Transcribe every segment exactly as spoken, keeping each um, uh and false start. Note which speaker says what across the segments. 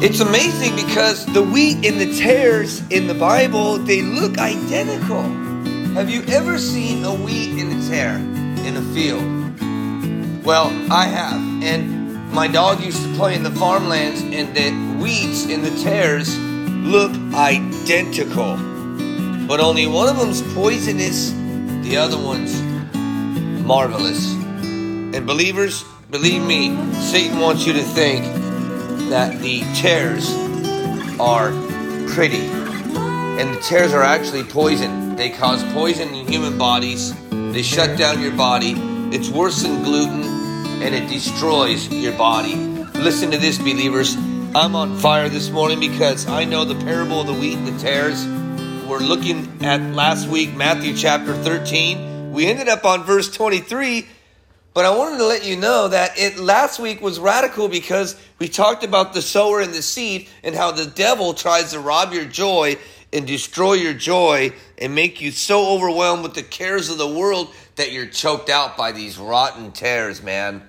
Speaker 1: It's amazing because the wheat and the tares in the Bible, they look identical. Have you ever seen a wheat and a tare in a field? Well, I have. And my dog used to play in the farmlands, and the wheats and the tares look identical. But only one of them's poisonous, the other one's marvelous. And believers, believe me, Satan wants you to think that the tares are pretty. And the tares are actually poison. They cause poison in human bodies. They shut down your body. It's worse than gluten, and it destroys your body. Listen to this, believers. I'm on fire this morning because I know the parable of the wheat and the tares. We're looking at last week, Matthew chapter thirteen. We ended up on verse twenty-three. But I wanted to let you know that it last week was radical because we talked about the sower and the seed and how the devil tries to rob your joy and destroy your joy and make you so overwhelmed with the cares of the world that you're choked out by these rotten tares, man.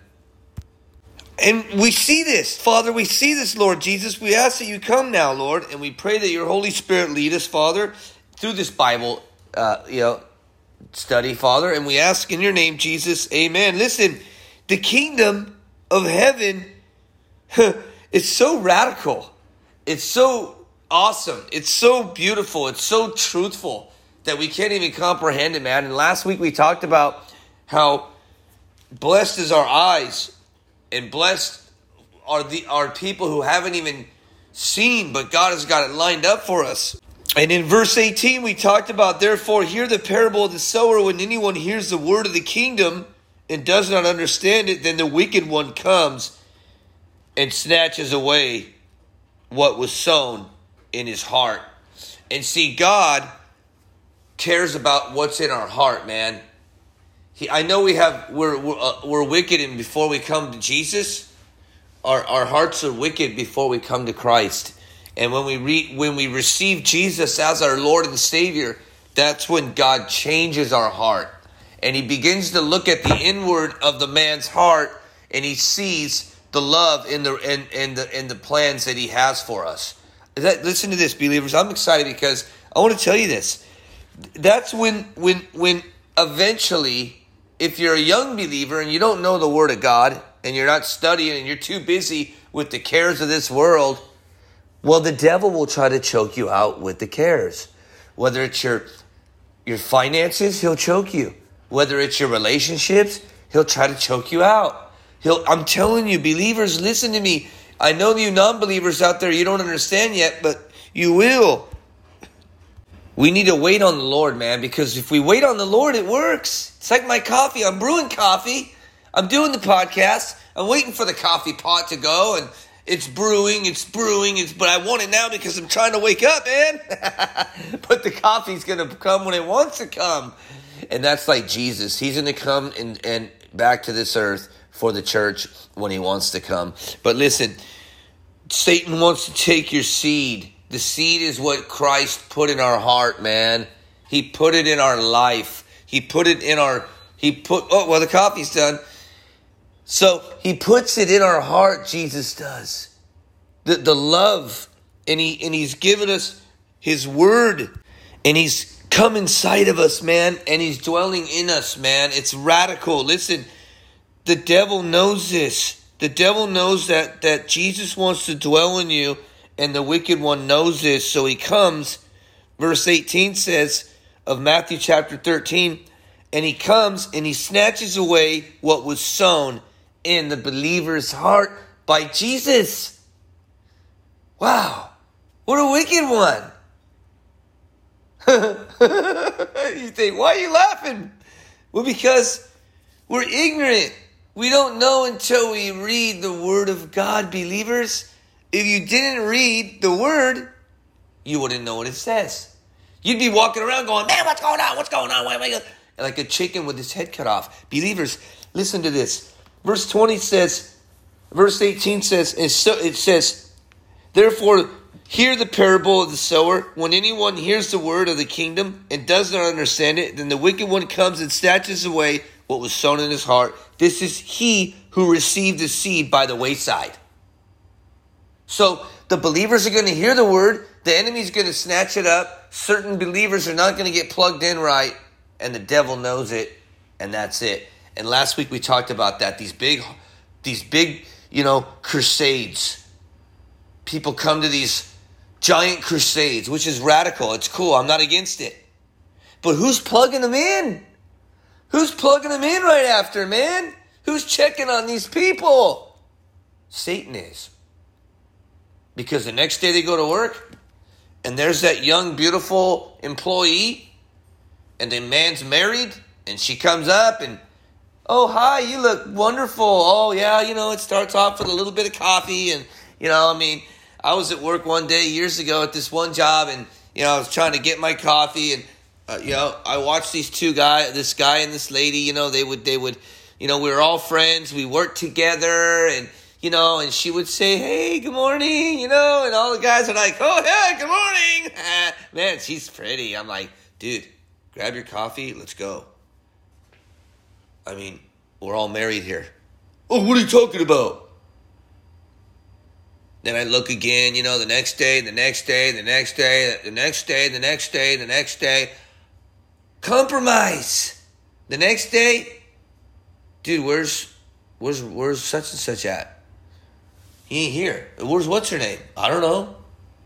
Speaker 1: And we see this, Father, we see this, Lord Jesus. We ask that you come now, Lord, and we pray that your Holy Spirit lead us, Father, through this Bible, uh, you know, study, Father, and we ask in your name, Jesus, amen. Listen, the kingdom of heaven is so radical. It's so awesome. It's so beautiful. It's so truthful that we can't even comprehend it, man. And last week we talked about how blessed is our eyes and blessed are the are people who haven't even seen, but God has got it lined up for us. And in verse eighteen, we talked about, therefore, hear the parable of the sower. When anyone hears the word of the kingdom and does not understand it, then the wicked one comes and snatches away what was sown in his heart. And see, God cares about what's in our heart, man. He, I know we have we're we're, uh, we're wicked, and before we come to Jesus, our our hearts are wicked before we come to Christ. And when we re, when we receive Jesus as our Lord and Savior, that's when God changes our heart. And he begins to look at the inward of the man's heart, and he sees the love in the in, in the in the plans that he has for us. That, listen to this, believers. I'm excited because I want to tell you this. That's when when when eventually, if you're a young believer and you don't know the Word of God and you're not studying and you're too busy with the cares of this world, well, the devil will try to choke you out with the cares. Whether it's your your finances, he'll choke you. Whether it's your relationships, he'll try to choke you out. He'll. I'm telling you, believers, listen to me. I know you non-believers out there, you don't understand yet, but you will. We need to wait on the Lord, man, because if we wait on the Lord, it works. It's like my coffee. I'm brewing coffee. I'm doing the podcast. I'm waiting for the coffee pot to go, and It's brewing, it's brewing, it's, but I want it now because I'm trying to wake up, man. But the coffee's going to come when it wants to come. And that's like Jesus. He's going to come and, and back to this earth for the church when he wants to come. But listen, Satan wants to take your seed. The seed is what Christ put in our heart, man. He put it in our life. He put it in our, he put, oh, well, the coffee's done. So he puts it in our heart, Jesus does. The the love. And he and he's given us his word. And he's come inside of us, man. And he's dwelling in us, man. It's radical. Listen, the devil knows this. The devil knows that, that Jesus wants to dwell in you. And the wicked one knows this. So he comes, verse eighteen says of Matthew chapter thirteen, and he comes and he snatches away what was sown in the believer's heart by Jesus. Wow. What a wicked one. You think, why are you laughing? Well, because we're ignorant. We don't know until we read the word of God, believers. If you didn't read the word, you wouldn't know what it says. You'd be walking around going, man, what's going on? What's going on? Why am I going? Like a chicken with his head cut off. Believers, listen to this. Verse twenty says, verse eighteen says, and so it says, therefore, hear the parable of the sower. When anyone hears the word of the kingdom and does not understand it, then the wicked one comes and snatches away what was sown in his heart. This is he who received the seed by the wayside. So The believers are going to hear the word. The enemy's going to snatch it up. Certain believers are not going to get plugged in right. And the devil knows it. And that's it. And last week we talked about that. These big, these big, you know, crusades. People come to these giant crusades, which is radical. It's cool. I'm not against it. But who's plugging them in? Who's plugging them in right after, man? Who's checking on these people? Satan is. Because the next day they go to work, and there's that young, beautiful employee, and the man's married, and she comes up, and, oh, hi, you look wonderful. Oh, yeah, you know, it starts off with a little bit of coffee, and, you know, I mean, I was at work one day years ago at this one job, and, you know, I was trying to get my coffee, and, uh, you know, I watched these two guys, this guy and this lady, you know, they would, they would, you know, we were all friends, we worked together, and, you know, and she would say, hey, good morning, you know, and all the guys are like, oh, yeah, good morning. Man, she's pretty. I'm like, dude, grab your coffee, let's go. I mean, we're all married here. Oh, what are you talking about? Then I look again, you know, the next day, the next day, the next day, the next day, the next day, the next day. Compromise. The next day, dude, where's, where's, where's such and such at? He ain't here. Where's what's her name? I don't know.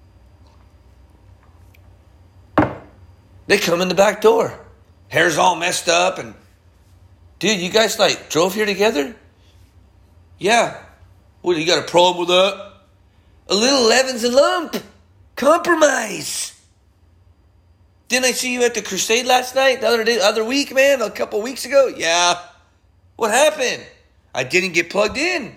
Speaker 1: They come in the back door. Hair's all messed up and, dude, you guys like drove here together? Yeah. What, you got a problem with that? A little leaven's a lump. Compromise. Didn't I see you at the crusade last night? The other day, other week, man? A couple weeks ago? Yeah. What happened? I didn't get plugged in.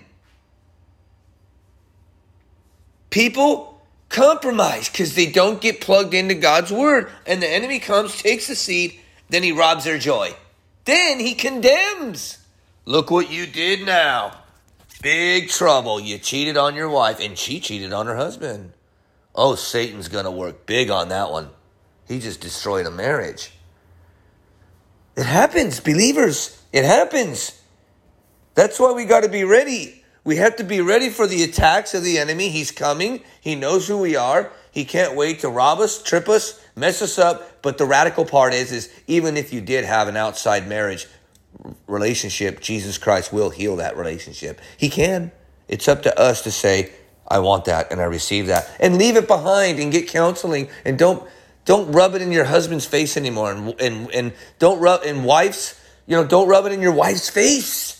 Speaker 1: People compromise because they don't get plugged into God's word. And the enemy comes, takes the seed, then he robs their joy. Then he condemns. Look what you did now. Big trouble. You cheated on your wife, and she cheated on her husband. Oh, Satan's going to work big on that one. He just destroyed a marriage. It happens, believers. It happens. That's why we got to be ready. We have to be ready for the attacks of the enemy. He's coming. He knows who we are. He can't wait to rob us, trip us, mess us up. But the radical part is, is even if you did have an outside marriage relationship, Jesus Christ will heal that relationship. He can. It's up to us to say, I want that and I receive that. And leave it behind and get counseling. And don't don't rub it in your husband's face anymore. And and, and don't rub in wives, you know, don't rub it in your wife's face.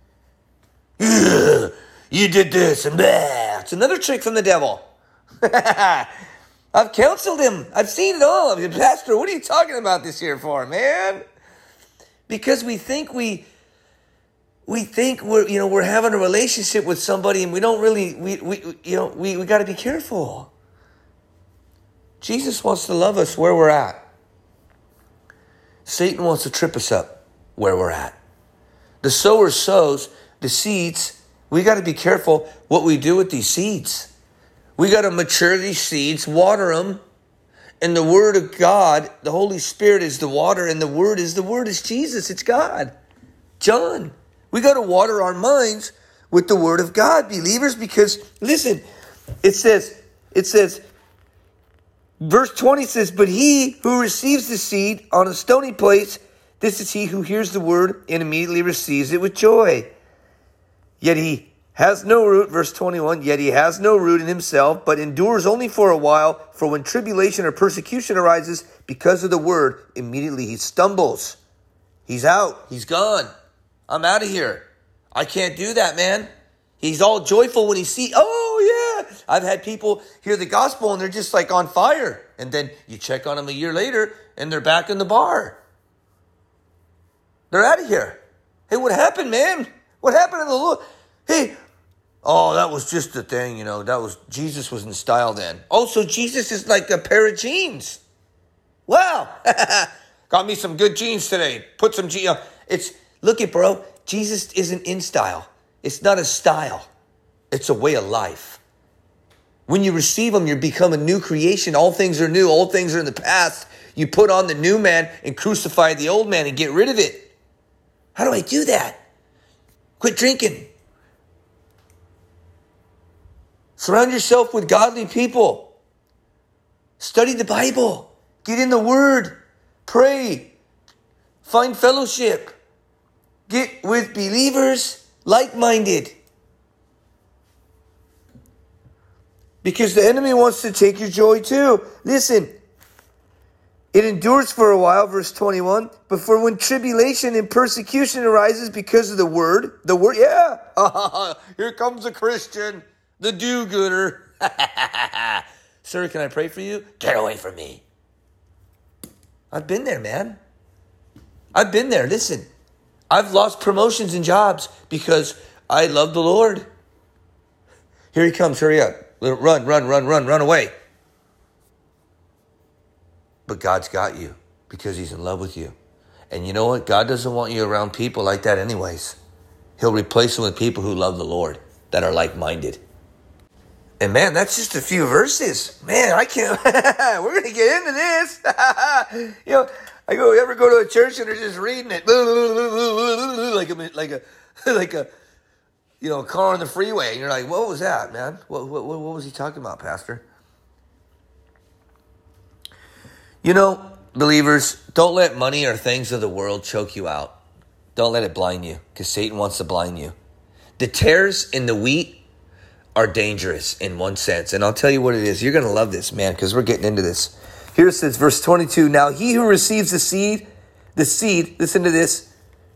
Speaker 1: You did this and that. It's another trick from the devil. I've counseled him. I've seen it all. I mean, Pastor, what are you talking about this here for, man? Because we think we we think we're you know we're having a relationship with somebody and we don't really we we you know we, we gotta be careful. Jesus wants to love us where we're at. Satan wants to trip us up where we're at. The sower sows the seeds. We got to be careful what we do with these seeds. We got to mature these seeds, water them. And the word of God, the Holy Spirit is the water, and the word is the word is Jesus. It's God. John. We got to water our minds with the word of God, believers, because listen, it says, it says, verse twenty says, but he who receives the seed on a stony place, this is he who hears the word and immediately receives it with joy. Yet he has no root, verse twenty-one, yet he has no root in himself, but endures only for a while. For when tribulation or persecution arises because of the word, immediately he stumbles. He's out. He's gone. I'm out of here. I can't do that, man. He's all joyful when he sees, oh yeah. I've had people hear the gospel and they're just like on fire. And then you check on them a year later and they're back in the bar. They're out of here. Hey, what happened, man? What happened to the Lord? Hey, oh, that was just the thing, you know. That was, Jesus was in style then. Oh, so Jesus is like a pair of jeans. Wow. Got me some good jeans today. Put some jeans. It's, look it, bro. Jesus isn't in style. It's not a style. It's a way of life. When you receive him, you become a new creation. All things are new. Old things are in the past. You put on the new man and crucify the old man and get rid of it. How do I do that? Quit drinking. Surround yourself with godly people. Study the Bible. Get in the Word. Pray. Find fellowship. Get with believers, like-minded. Because the enemy wants to take your joy too. Listen. It endures for a while, verse twenty-one. But for when tribulation and persecution arises because of the word, the word, yeah. Here comes a Christian, the do-gooder. Sir, can I pray for you? Get away from me. I've been there, man. I've been there. Listen, I've lost promotions and jobs because I love the Lord. Here he comes. Hurry up. Run, run, run, run, run away. But God's got you because he's in love with you. And you know what? God doesn't want you around people like that anyways. He'll replace them with people who love the Lord, that are like-minded. And man, that's just a few verses. Man, I can't. We're going to get into this. You know, I go ever go to a church and they're just reading it like a like a like a you know car on the freeway, and you're like, what was that, man? What what what was he talking about, Pastor? You know, believers, don't let money or things of the world choke you out. Don't let it blind you, because Satan wants to blind you. The tares in the wheat are dangerous in one sense. And I'll tell you what it is. You're going to love this, man, because we're getting into this. Here it says, verse twenty-two, now he who receives the seed, the seed, listen to this,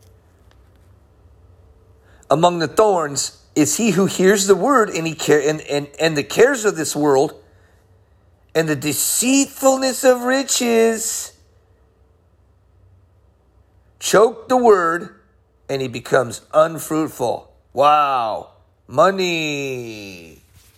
Speaker 1: among the thorns is he who hears the word and he care and, and, and the cares of this world and the deceitfulness of riches choke the word and he becomes unfruitful. Wow. Money.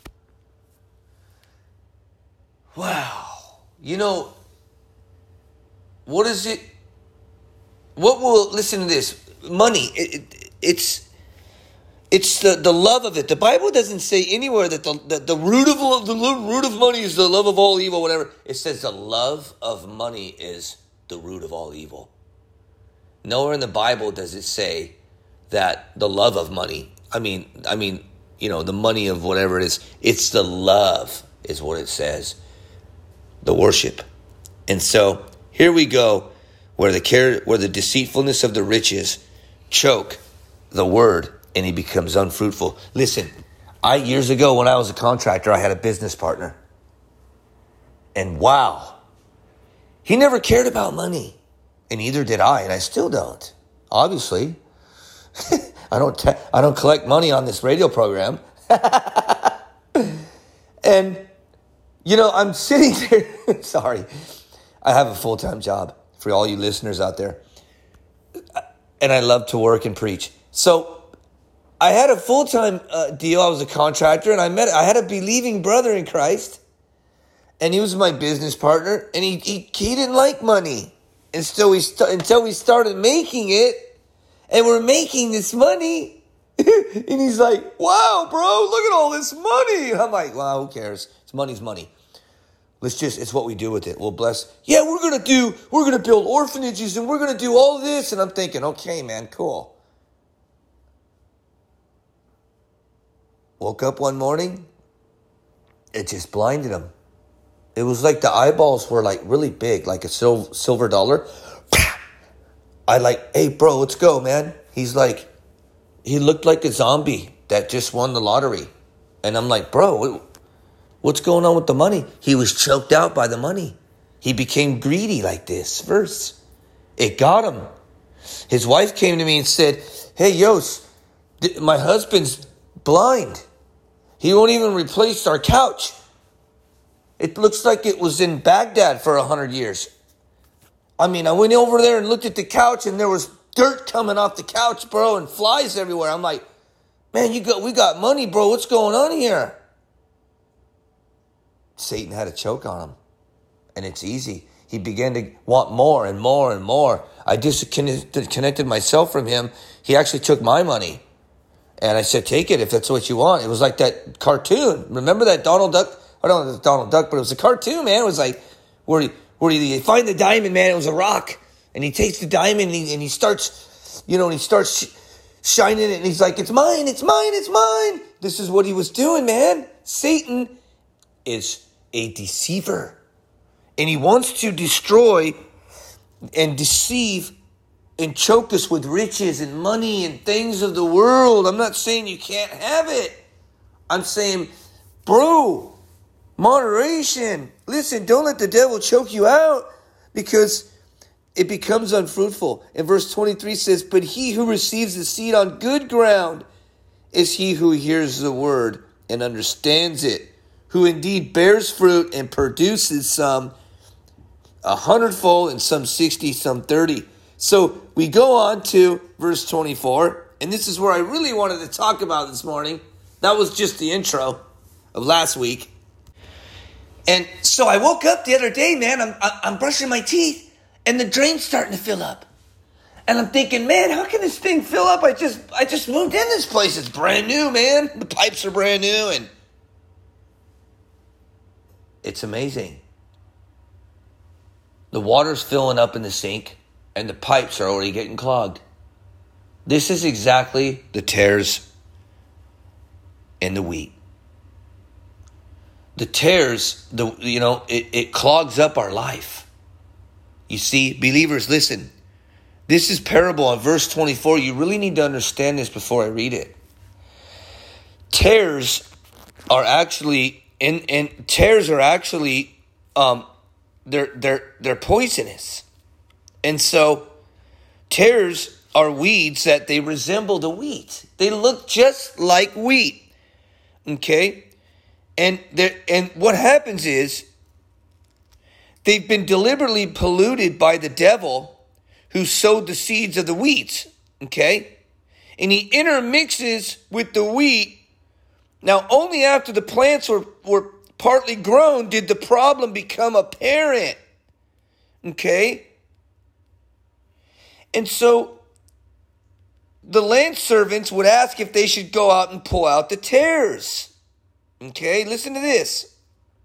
Speaker 1: Wow. You know, what is it? What will, listen to this. Money, it, it, it's it's the, the love of it. The Bible doesn't say anywhere that the, the, the root of love, the root of money is the love of all evil, whatever. It says the love of money is the root of all evil. Nowhere in the Bible does it say that the love of money, I mean, I mean, you know, the money of whatever it is, it's the love is what it says. The worship. And so here we go, where the care, where the deceitfulness of the riches choke the word and he becomes unfruitful. Listen, I years ago when I was a contractor, I had a business partner. And wow, he never cared about money. And neither did I, and I still don't. Obviously. I don't te- I don't collect money on this radio program. And, you know, I'm sitting there. Sorry. I have a full-time job for all you listeners out there. And I love to work and preach. So I had a full-time uh, deal. I was a contractor, and I met. I had a believing brother in Christ. And he was my business partner. And he he, he didn't like money. Until we, st- until we started making it. And we're making this money. And he's like, wow, bro, look at all this money. And I'm like, well, who cares? It's money's money. Let's just, it's what we do with it. We'll bless. Yeah, we're going to do, we're going to build orphanages and we're going to do all this. And I'm thinking, okay, man, cool. Woke up one morning. It just blinded him. It was like the eyeballs were like really big, like a sil- silver dollar. I like, hey, bro, let's go, man. He's like, he looked like a zombie that just won the lottery. And I'm like, bro, what's going on with the money? He was choked out by the money. He became greedy like this verse. It got him. His wife came to me and said, hey, Yos, my husband's blind. He won't even replace our couch. It looks like it was in Baghdad for a hundred years. I mean, I went over there and looked at the couch and there was dirt coming off the couch, bro, and flies everywhere. I'm like, man, you got, we got money, bro. What's going on here? Satan had a choke on him. And it's easy. He began to want more and more and more. I disconnected myself from him. He actually took my money. And I said, take it if that's what you want. It was like that cartoon. Remember that Donald Duck? I don't know if it was Donald Duck, but it was a cartoon, man. It was like, where he, where he find the diamond, man. It was a rock. And he takes the diamond and he, and he starts, you know, and he starts sh- shining it. And he's like, it's mine, it's mine, it's mine. This is what he was doing, man. Satan is a deceiver. And he wants to destroy and deceive and choke us with riches and money and things of the world. I'm not saying you can't have it. I'm saying, bro, moderation. Listen, don't let the devil choke you out, because it becomes unfruitful. And verse twenty-three says, but he who receives the seed on good ground is he who hears the word and understands it, who indeed bears fruit and produces some a hundredfold and some sixty, some thirty. So we go on to verse twenty-four, and this is where I really wanted to talk about this morning. That was just the intro of last week. And so I woke up the other day, man, I'm I'm brushing my teeth, and the drain's starting to fill up. And I'm thinking, man, how can this thing fill up? I just I just moved in this place. It's brand new, man. The pipes are brand new, and it's amazing. The water's filling up in the sink, and the pipes are already getting clogged. This is exactly the tares in the wheat. The tares, the you know, it, it clogs up our life. You see, believers, listen. This is parable on verse twenty-four. You really need to understand this before I read it. Tares are actually, and, and tares are actually, um, they're they're they're poisonous, and so tares are weeds that they resemble the wheat. They look just like wheat. Okay, and there and what happens is they've been deliberately polluted by the devil, who sowed the seeds of the wheat, okay? And he intermixes with the wheat. Now, only after the plants were, were partly grown did the problem become apparent, okay? And so the land servants would ask if they should go out and pull out the tares, okay? Listen to this.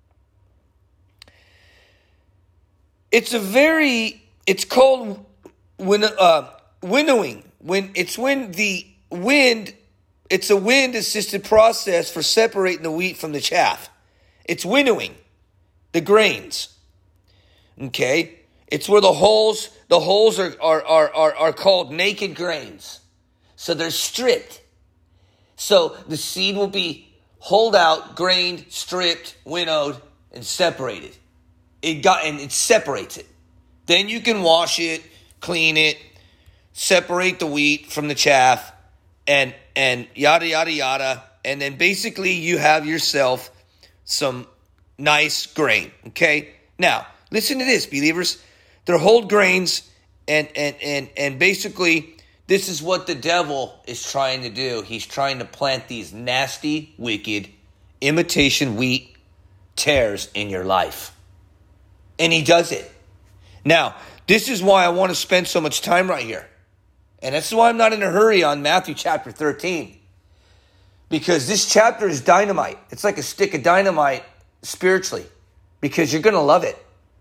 Speaker 1: It's a very, it's called When uh, winnowing, when it's when the wind, it's a wind-assisted process for separating the wheat from the chaff. It's winnowing the grains. Okay, it's where the holes, the holes are are are are, are called naked grains, so they're stripped. So the seed will be holed out, grained, stripped, winnowed, and separated. It got and it separates it. Then you can wash it, clean it, separate the wheat from the chaff, and and yada, yada, yada. And then basically you have yourself some nice grain, okay? Now, listen to this, believers. They're whole grains, and, and, and, and basically this is what the devil is trying to do. He's trying to plant these nasty, wicked, imitation wheat tares in your life. And he does it. Now, this is why I want to spend so much time right here. And that's why I'm not in a hurry on Matthew chapter thirteen. Because this chapter is dynamite. It's like a stick of dynamite spiritually. Because you're going to love it.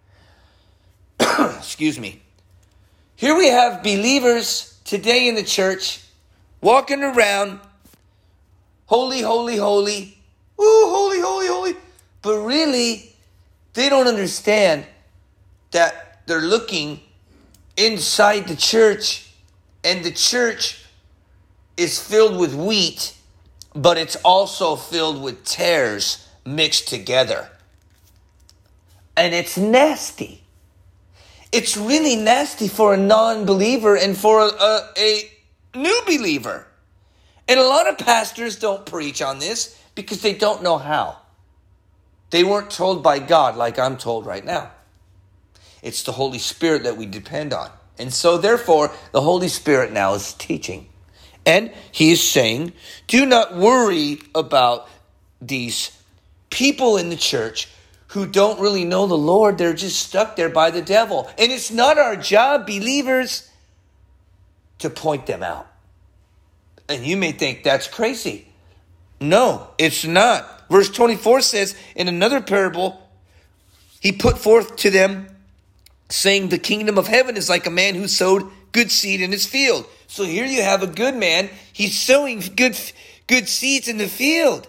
Speaker 1: Excuse me. Here we have believers today in the church walking around. Holy, holy, holy. Ooh, holy, holy, holy. But really, they don't understand that they're looking inside the church, and the church is filled with wheat, but it's also filled with tares mixed together. And it's nasty. It's really nasty for a non-believer and for a, a, a new believer. And a lot of pastors don't preach on this because they don't know how. They weren't told by God like I'm told right now. It's the Holy Spirit that we depend on. And so therefore, the Holy Spirit now is teaching. And he is saying, do not worry about these people in the church who don't really know the Lord. They're just stuck there by the devil. And it's not our job, believers, to point them out. And you may think that's crazy. No, it's not. Verse twenty-four says, in another parable, he put forth to them, saying, the kingdom of heaven is like a man who sowed good seed in his field. So here you have a good man. He's sowing good, good seeds in the field.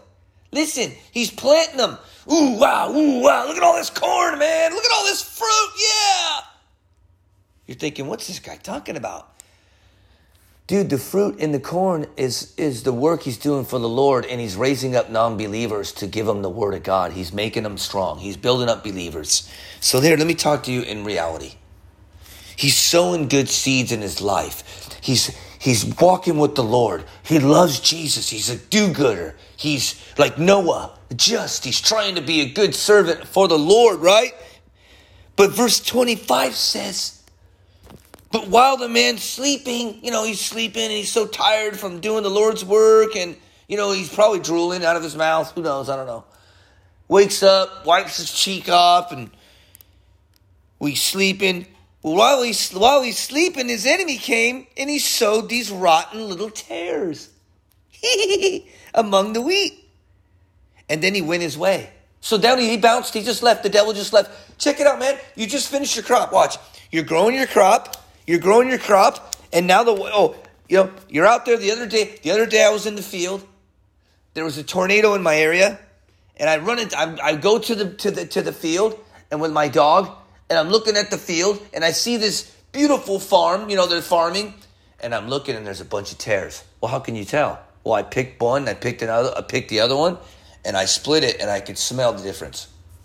Speaker 1: Listen, he's planting them. Ooh, wow, ooh, wow. Look at all this corn, man. Look at all this fruit. Yeah. You're thinking, what's this guy talking about? Dude, the fruit in the corn is, is the work he's doing for the Lord, and he's raising up non-believers to give them the word of God. He's making them strong. He's building up believers. So there, let me talk to you in reality. He's sowing good seeds in his life. He's he's walking with the Lord. He loves Jesus. He's a do-gooder. He's like Noah, just. He's trying to be a good servant for the Lord, right? But verse twenty-five says, but while the man's sleeping, you know, he's sleeping and he's so tired from doing the Lord's work, and, you know, he's probably drooling out of his mouth. Who knows? I don't know. Wakes up, wipes his cheek off, and he's sleeping. Well, while he's, while he's sleeping, his enemy came and he sowed these rotten little tares among the wheat. And then he went his way. So down he, he bounced. He just left. The devil just left. Check it out, man. You just finished your crop. Watch. You're growing your crop. You're growing your crop, and now the oh, you know, you're out there. The other day, the other day I was in the field. There was a tornado in my area, and I run it. I, I go to the to the to the field, and with my dog, and I'm looking at the field, and I see this beautiful farm. You know, they're farming, and I'm looking, and there's a bunch of tares. Well, how can you tell? Well, I picked one, I picked another, I picked the other one, and I split it, and I could smell the difference.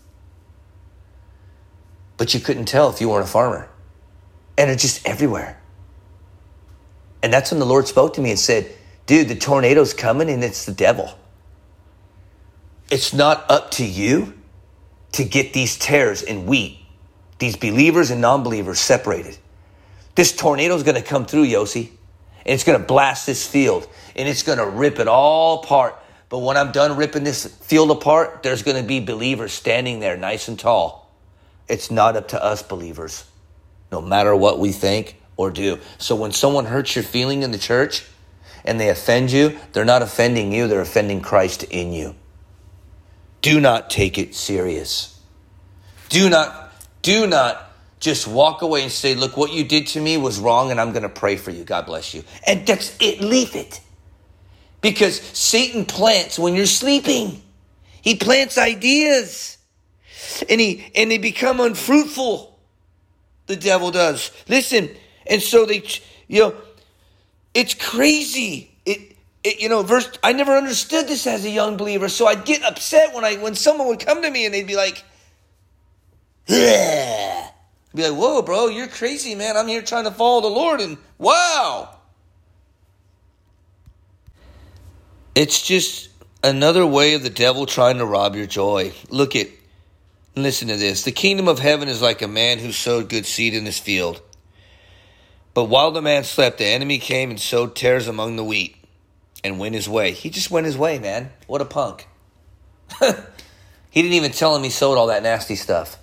Speaker 1: But you couldn't tell if you weren't a farmer. And it's just everywhere. And that's when the Lord spoke to me and said, dude, the tornado's coming and it's the devil. It's not up to you to get these tares in wheat, these believers and non-believers separated. This tornado's going to come through, Yossi. And it's going to blast this field. And it's going to rip it all apart. But when I'm done ripping this field apart, there's going to be believers standing there nice and tall. It's not up to us, believers. No matter what we think or do. So when someone hurts your feeling in the church and they offend you, they're not offending you, they're offending Christ in you. Do not take it serious. Do not, do not just walk away and say, look, what you did to me was wrong and I'm going to pray for you. God bless you. And that's it. Leave it. Because Satan plants when you're sleeping. He plants ideas. And he and they become unfruitful. The devil does. Listen, and so they, you know, it's crazy. It, it, you know, verse. I never understood this as a young believer, so I'd get upset when I when someone would come to me and they'd be like, "Yeah," I'd be like, "Whoa, bro, you're crazy, man. I'm here trying to follow the Lord, and wow." It's just another way of the devil trying to rob your joy. Look at. Listen to this. The kingdom of heaven is like a man who sowed good seed in his field. But while the man slept, the enemy came and sowed tares among the wheat and went his way. He just went his way, man. What a punk. He didn't even tell him he sowed all that nasty stuff.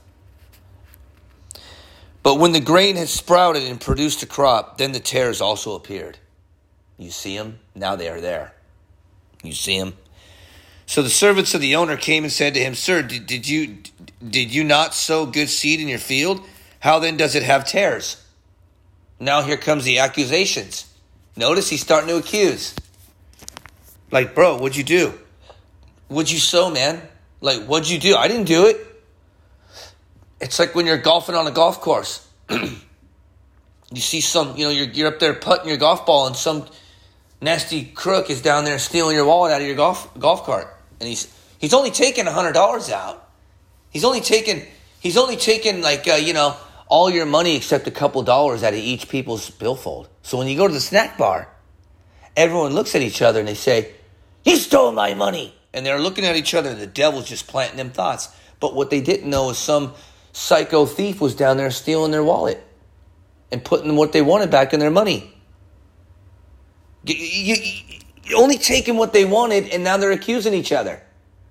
Speaker 1: But when the grain had sprouted and produced a crop, then the tares also appeared. You see them? Now they are there. You see them? So the servants of the owner came and said to him, Sir, did, did you did you not sow good seed in your field? How then does it have tares? Now here comes the accusations. Notice he's starting to accuse. Like, bro, what'd you do? What'd you sow, man? Like, what'd you do? I didn't do it. It's like when you're golfing on a golf course. You see some, you know, you're, you're up there putting your golf ball and some nasty crook is down there stealing your wallet out of your golf golf cart. And he's he's only taking one hundred dollars out. He's only taking, he's only taking like, uh, you know, all your money except a couple dollars out of each people's billfold. So when you go to the snack bar, everyone looks at each other and they say, you stole my money. And they're looking at each other and the devil's just planting them thoughts. But what they didn't know is some psycho thief was down there stealing their wallet and putting what they wanted back in their money. You, you, you only taking what they wanted, and now they're accusing each other.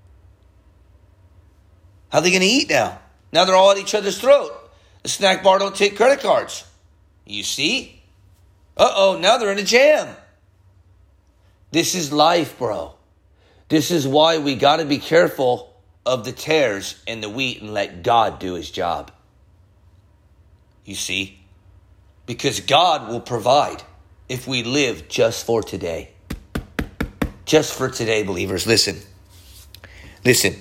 Speaker 1: How are they going to eat now? Now they're all at each other's throat. The snack bar don't take credit cards. You see? Uh-oh, now they're in a jam. This is life, bro. This is why we got to be careful of the tares and the wheat and let God do his job. You see? Because God will provide if we live just for today. Just for today, believers. Listen. Listen,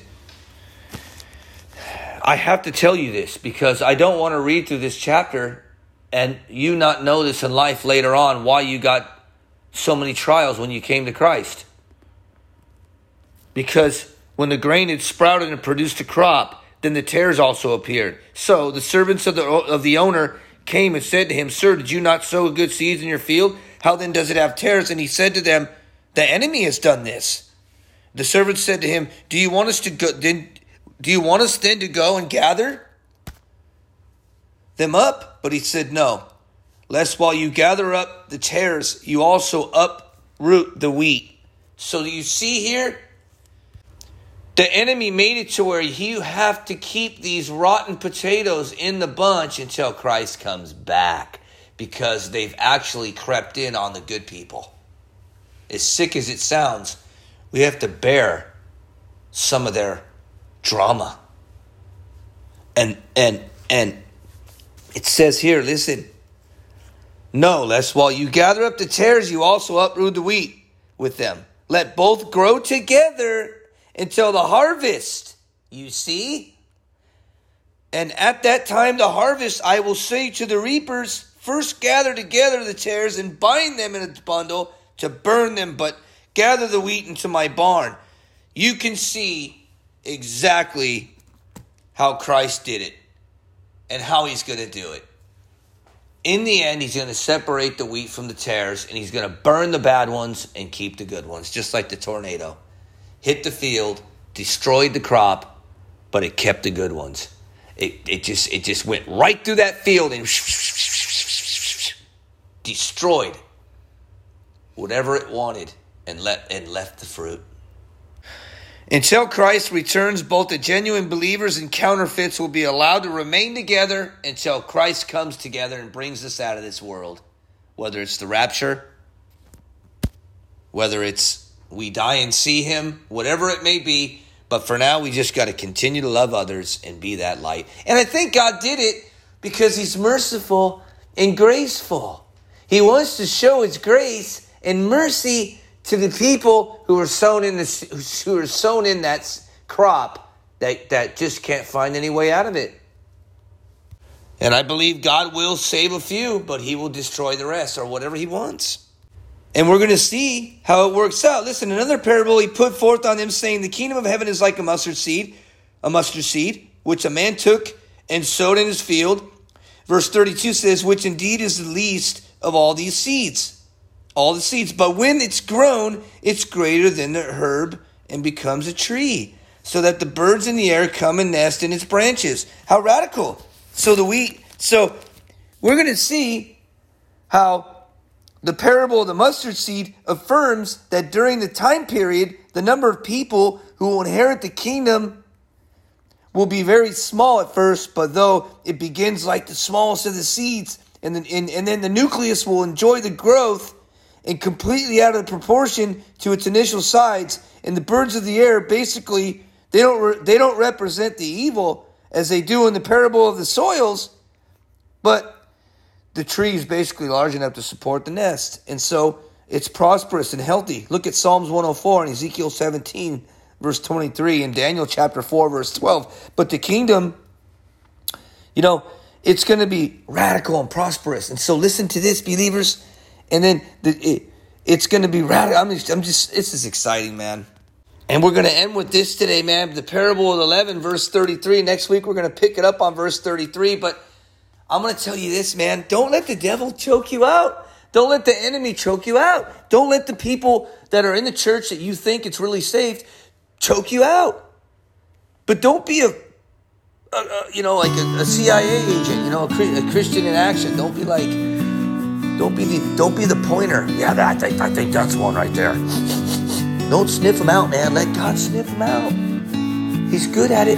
Speaker 1: I have to tell you this because I don't want to read through this chapter and you not know this in life later on, why you got so many trials when you came to Christ. Because when the grain had sprouted and produced a crop, then the tares also appeared. So the servants of the of the owner came and said to him, "Sir, did you not sow good seeds in your field? How then does it have tares?" And he said to them, "The enemy has done this." The servants said to him, "Do you want us to go? Then, do you want us then to go and gather them up?" But he said, "No, lest while you gather up the tares, you also uproot the wheat." So you see here, the enemy made it to where you have to keep these rotten potatoes in the bunch until Christ comes back, because they've actually crept in on the good people. As sick as it sounds, we have to bear some of their drama. And and and it says here, listen, "No, lest while you gather up the tares, you also uproot the wheat with them. Let both grow together until the harvest, you see. And at that time, the harvest, I will say to the reapers, first gather together the tares and bind them in a bundle to burn them, but gather the wheat into my barn." You can see exactly how Christ did it and how he's going to do it. In the end, he's going to separate the wheat from the tares, and he's going to burn the bad ones and keep the good ones, just like the tornado. Hit the field, destroyed the crop, but it kept the good ones. It it just it just went right through that field and destroyed whatever it wanted and let and left the fruit. Until Christ returns, both the genuine believers and counterfeits will be allowed to remain together until Christ comes together and brings us out of this world. Whether it's the rapture, whether it's we die and see him, whatever it may be. But for now, we just got to continue to love others and be that light. And I think God did it because he's merciful and graceful. He wants to show his grace and mercy to the people who are sown in this, who are sown in that crop that, that just can't find any way out of it. And I believe God will save a few, but he will destroy the rest, or whatever he wants. And we're going to see how it works out. Listen, another parable he put forth on them, saying, "The kingdom of heaven is like a mustard seed, a mustard seed, which a man took and sowed in his field." Verse thirty-two says, "Which indeed is the least of all these seeds, all the seeds. But when it's grown, it's greater than the herb and becomes a tree, so that the birds in the air come and nest in its branches." How radical. So the wheat. So we're going to see how the parable of the mustard seed affirms that during the time period, the number of people who will inherit the kingdom will be very small at first, but though it begins like the smallest of the seeds, and then, and, and then the nucleus will enjoy the growth and completely out of proportion to its initial size. And the birds of the air, basically, they don't re- they don't represent the evil as they do in the parable of the soils, but the tree is basically large enough to support the nest. And so it's prosperous and healthy. Look at Psalms one oh four and Ezekiel seventeen, verse twenty-three, and Daniel chapter four, verse twelve. But the kingdom, you know, it's going to be radical and prosperous. And so listen to this, believers. And then the, it, it's going to be radical. I'm just, I'm just, this is exciting, man. And we're going to end with this today, man. The parable of eleven, verse thirty-three. Next week, we're going to pick it up on verse thirty-three. But I'm going to tell you this, man. Don't let the devil choke you out. Don't let the enemy choke you out. Don't let the people that are in the church that you think it's really saved choke you out. But don't be a, a, a you know, like a, a C I A agent, you know, a, a Christian in action. Don't be like, don't be the, don't be the pointer. Yeah, that, I think, I think that's one right there. Don't sniff him out, man. Let God sniff him out. He's good at it.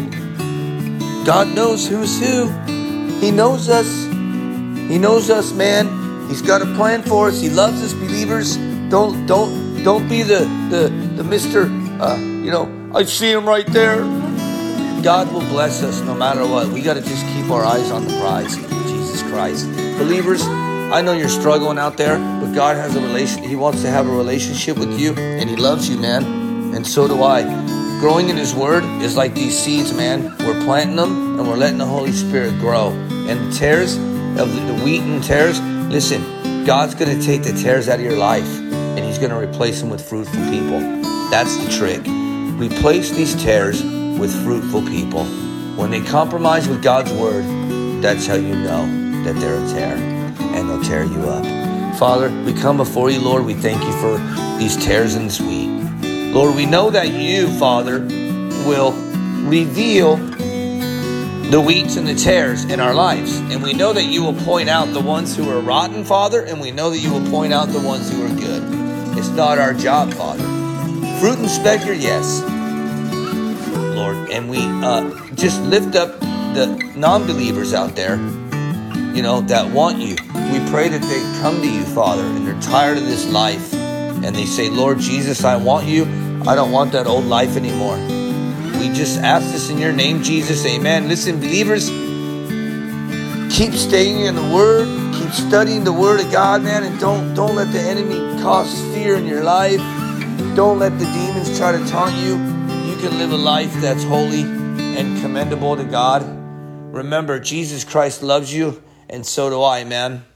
Speaker 1: God knows who's who. He knows us. He knows us, man. He's got a plan for us. He loves us, believers. Don't, don't, don't be the, the, the Mister Uh, you know, I see him right there. God will bless us no matter what. We got to just keep our eyes on the prize, Jesus Christ. Believers, I know you're struggling out there, but God has a relation. He wants to have a relationship with you, and He loves you, man. And so do I. growing in His Word is like these seeds, man. We're planting them and we're letting the Holy Spirit grow. And the tares of the, the wheat and tares, listen, God's going to take the tares out of your life and He's going to replace them with fruitful people. That's the trick. Replace these tares with fruitful people. When they compromise with God's Word, that's how you know that they're a tear, and they'll tear you up. Father, we come before you, Lord. We thank you for these tares in this wheat. Lord, we know that you, Father, will reveal the wheats and the tares in our lives. And we know that you will point out the ones who are rotten, Father, and we know that you will point out the ones who are good. It's not our job, Father. Fruit inspector, yes, Lord. And we uh, just lift up the non-believers out there, you know, that want you. We pray that they come to you, Father, and they're tired of this life. And they say, Lord Jesus, I want you. I don't want that old life anymore. We just ask this in your name, Jesus. Amen. Listen, believers, keep staying in the Word. Keep studying the Word of God, man. And don't, don't let the enemy cause fear in your life. Don't let the demons try to taunt you. You can live a life that's holy and commendable to God. Remember, Jesus Christ loves you, and so do I, man.